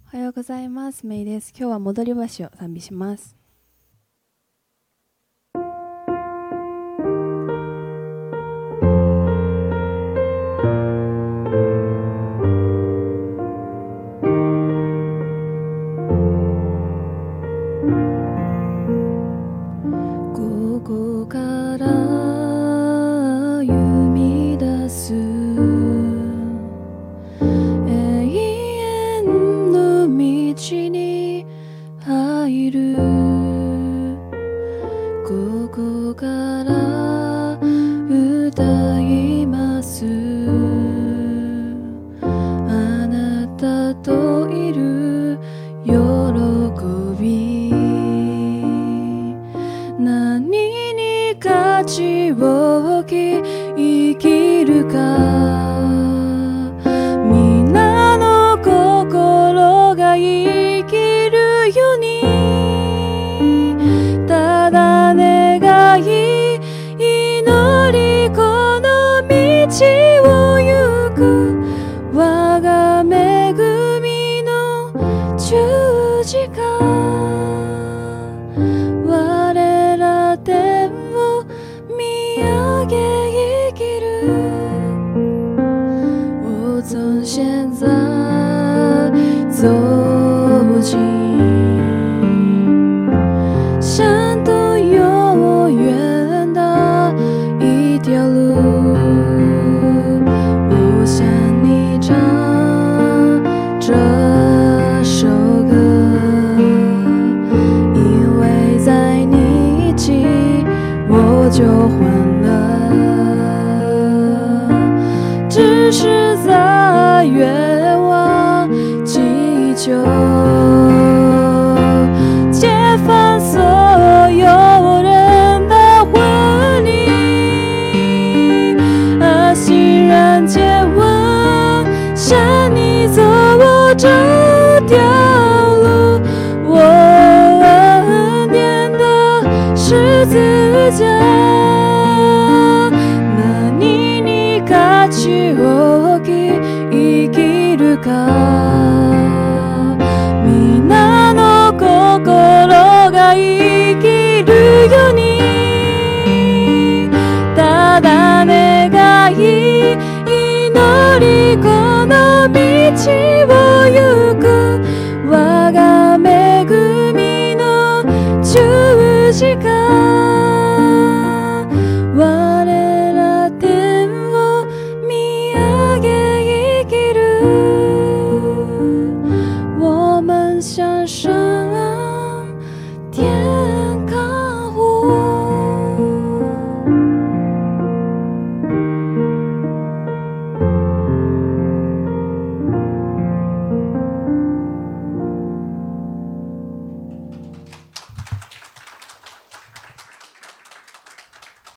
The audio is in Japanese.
おはようございます。メイです。今日は戻り橋を賛美します。ここから生み出す永遠の道に入る。ここから歌います。あなたといる喜び、何に価値を置き生きるか。皆の心が生きるように、ただ願い祈りこの道を行く。我が恵みの十字架、我ら天を見上げ生きる。我从现在走进山多永远的一条路，我向你唱这首歌，因为在你一起我就欢乐，只是在愿望祈求，解放所有人的婚礼，欣然接吻，向你走我这条路，我恩典的十字架。何に価値を置き生きるか。皆の心が生きるように、ただ願い祈りこの道を行く。我が恵みの十字架、我ら天を見上げ生きる。我们向上天